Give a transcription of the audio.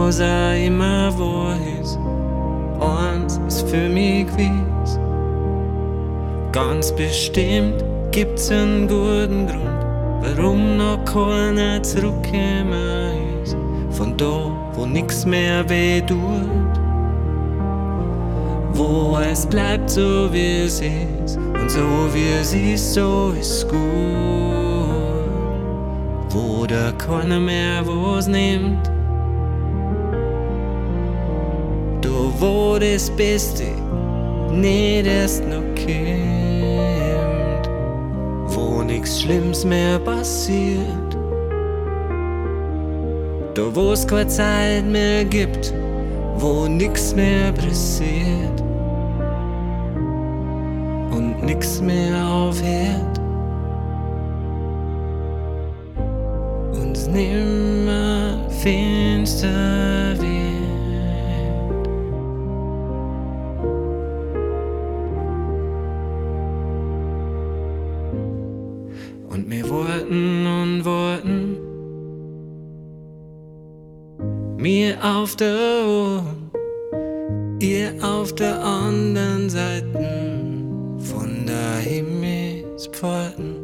außer immer wo ist. Eins ist für mich gewiss, ganz bestimmt gibt's einen guten Grund, warum noch keiner zurückgekommen ist. Von da, wo nix mehr weh tut, wo es bleibt so wie es ist, und so wie es ist, so ist gut. Wo da keiner mehr was nimmt, da wo das Beste nicht erst noch kommt, wo nix Schlimmes mehr passiert, da wo es keine Zeit mehr gibt, wo nix mehr pressiert und nix mehr aufhört, uns nimmer finster wird. Und wir warten und warten, mir auf der Ohren, ihr auf der anderen Seite von der Himmelspforten.